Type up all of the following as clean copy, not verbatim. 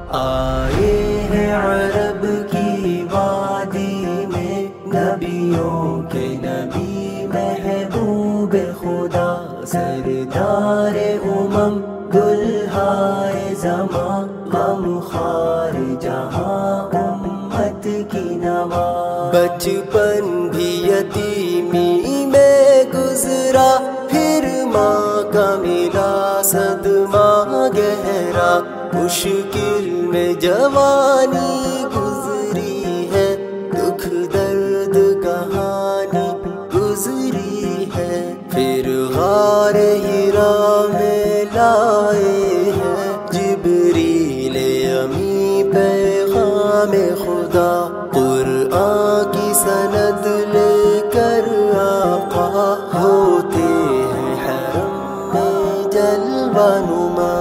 آئے ہیں عرب کی وادی میں نبیوں کے نبی محبوب خدا، سردار دلہائے زماں، غم خوار جہاں امت کی نوا۔ بچپن بھی یتیمی میں گزرا، پھر ماں کا ملا صدمہ گہرا، مشکل میں جوانی گزری ہے، دکھ درد کہانی گزری ہے، پھر غار ہرا میں لائے ہیں جبریل امی پیغام خدا، قرآن کی سند لے کر آقا ہوتے ہیں حرم میں جلوہ نما۔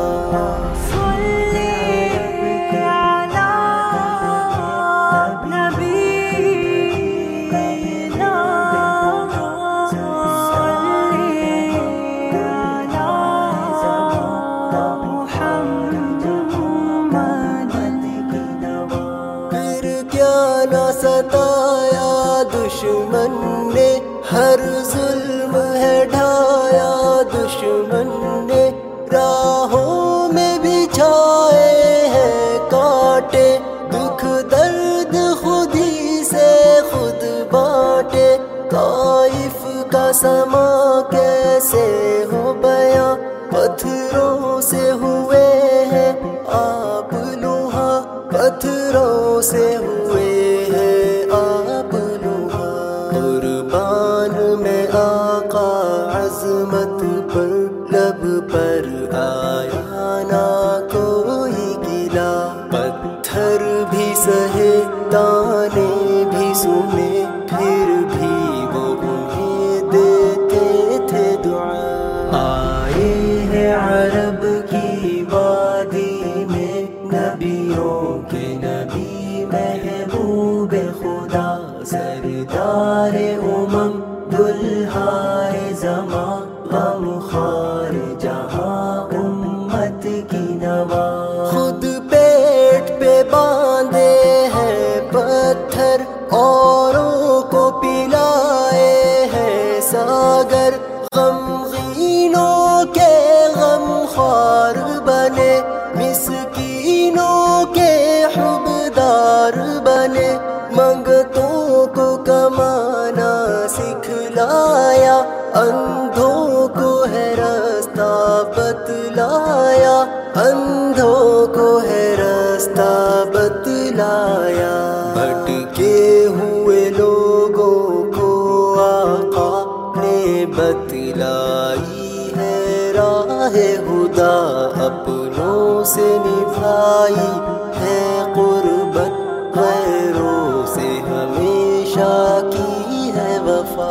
ستایا دشمن نے، ہر ظلم ہے ڈھایا دشمن نے، راہوں میں بچھائے ہیں کانٹے، دکھ درد خود ہی سے خود بانٹے، طائف کا سما کیسے ہو بیاں، پتھروں سے ہوئے ہیں آپ لوہا، پتھروں سے ہوئے ہیں آپ لوہا، قربان میں آقا عظمت پر، لب پر آیا نہ کوئی گلا، پتھر بھی سہے تانے بھی سنے، پھر بھی وہ انہیں دیتے تھے دعا۔ آئے ہیں عرب کی وادی میں نبیوں کے نبی محبوب خدا، سردار دلہائے زماں، غم خوار جہاں امت کی نوا۔ خود پیٹ پہ باندھے ہیں پتھر، اوروں کو پلائے ہیں ساگر، غمگینوں کے غم خوار بنے، مسکینوں کے حبدار بنے، منگتوں کو کمانا سکھلایا، اندھوں کو ہے رستہ بتلایا، اندھوں کو ہے رستہ بتلایا، بھٹکے ہوئے لوگوں کو آقا نے بتلائی ہے راہ خدا، اپنوں سے نبھائی ہے قربت، غیروں سے ہمیشہ کی ہے وفا۔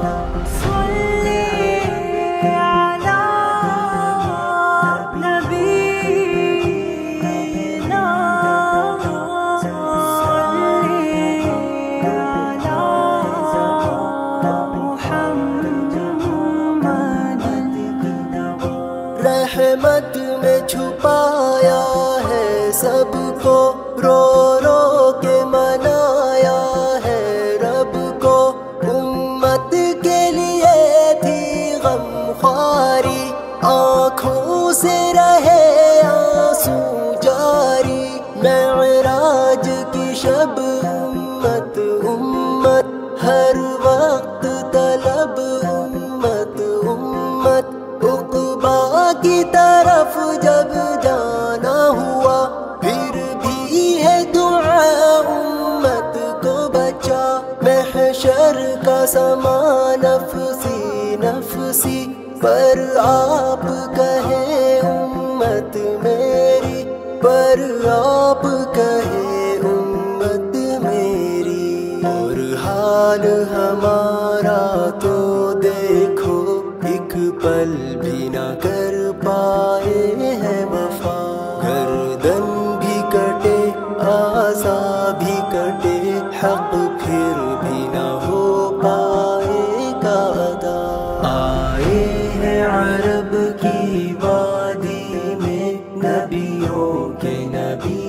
رحمت میں چھپایا ہے سب کو، رو رو کے منایا ہے رب کو، امت کے لیے تھی غم خواری، آنکھوں سے رہے آنسو جاری، معراج کی شب امت امت، ہر وقت طلب امت امت، عقبا کی طرف جب جانا ہوا، پھر بھی ہے دعا امت کو بچا، محشر کا سما نفسی نفسی، پر آپ کہیں امت میری، پر آپ کہیں امت میری، اور حال ہمارا تو دیکھو، ایک پل بھی نہ کر پائے ہیں وفا، گردن بھی کٹے اعضا بھی کٹے، حق پھر بھی نہ ہو پائے گا ادا۔ آئے ہیں عرب کی وادی میں نبیوں کے نبی